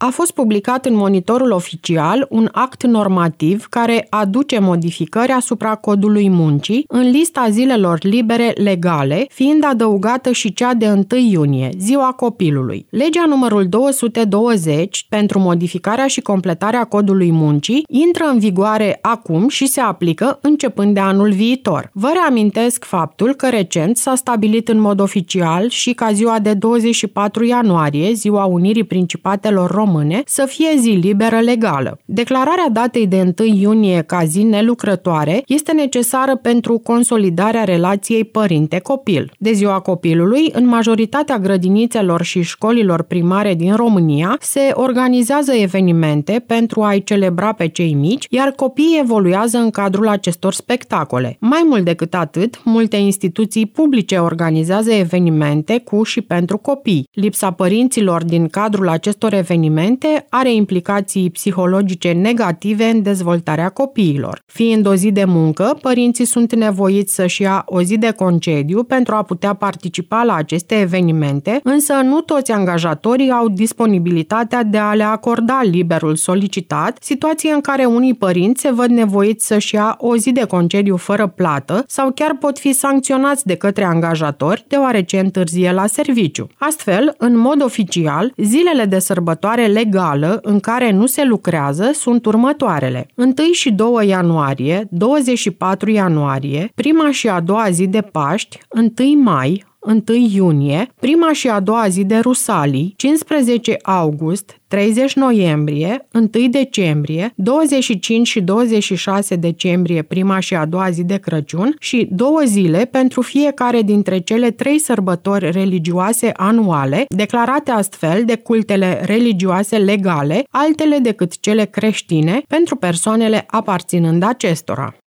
A fost publicat în Monitorul Oficial un act normativ care aduce modificări asupra Codului Muncii în lista zilelor libere legale, fiind adăugată și cea de 1 iunie, Ziua Copilului. Legea numărul 220 pentru modificarea și completarea Codului Muncii intră în vigoare acum și se aplică începând de anul viitor. Vă reamintesc faptul că recent s-a stabilit în mod oficial și ca ziua de 24 ianuarie, Ziua Unirii Principatelor Române, să fie zi liberă legală. Declararea datei de 1 iunie ca zi nelucrătoare este necesară pentru consolidarea relației părinte-copil. De Ziua Copilului, în majoritatea grădinițelor și școlilor primare din România se organizează evenimente pentru a-i celebra pe cei mici, iar copiii evoluează în cadrul acestor spectacole. Mai mult decât atât, multe instituții publice organizează evenimente cu și pentru copii. Lipsa părinților din cadrul acestor evenimente are implicații psihologice negative în dezvoltarea copiilor. Fiind o zi de muncă, părinții sunt nevoiți să-și ia o zi de concediu pentru a putea participa la aceste evenimente, însă nu toți angajatorii au disponibilitatea de a le acorda liberul solicitat, situație în care unii părinți se văd nevoiți să-și ia o zi de concediu fără plată sau chiar pot fi sancționați de către angajatori deoarece întârzie la serviciu. Astfel, în mod oficial, zilele de sărbătoare legală în care nu se lucrează sunt următoarele: 1 și 2 ianuarie, 24 ianuarie, prima și a doua zi de Paști, 1 mai, 1 iunie, prima și a doua zi de Rusalii, 15 august, 30 noiembrie, 1 decembrie, 25 și 26 decembrie, prima și a doua zi de Crăciun și 2 zile pentru fiecare dintre cele 3 sărbători religioase anuale, declarate astfel de cultele religioase legale, altele decât cele creștine, pentru persoanele aparținând acestora.